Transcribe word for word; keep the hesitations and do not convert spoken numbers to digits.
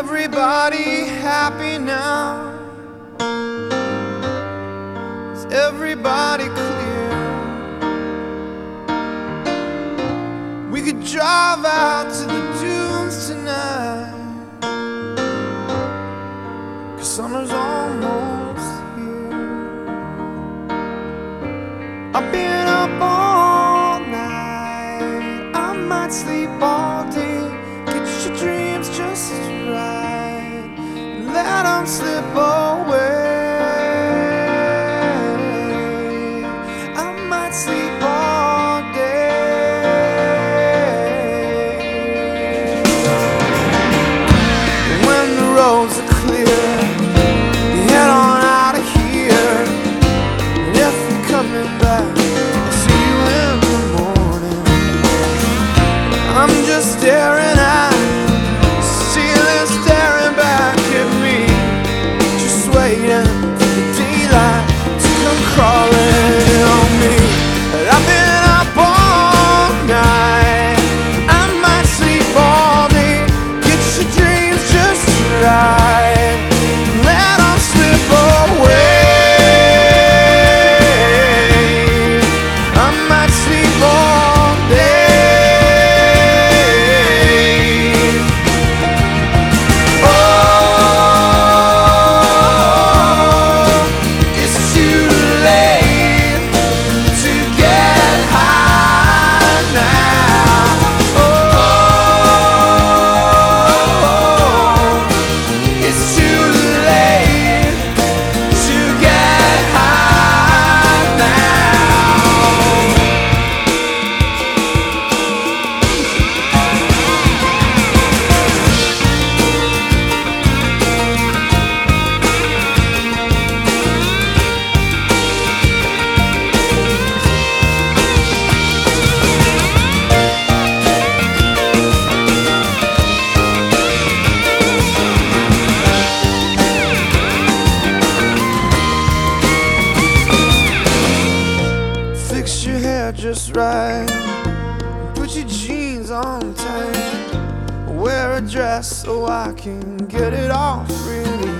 everybody happy now? Is everybody clear? We could drive out to the dunes tonight, 'cause summer's almost here. I've been up all night, I might sleep all day. Get your dreams just right, let them slip away. I might sleep all day. When the roads are clear, you head on out of here. And if you're coming back, I'll see you in the morning. I'm just staring at the ceiling, staring back at me, just waiting for the daylight to come crawling on me. But I've been up all night, I might sleep all day. Get your dreams just right, let them slip away. I might sleep all day. Oh, it's too late to get high now. Oh, it's too late to get high now. Fix your hair just right, put your jeans on tight, wear a dress so I can get it off really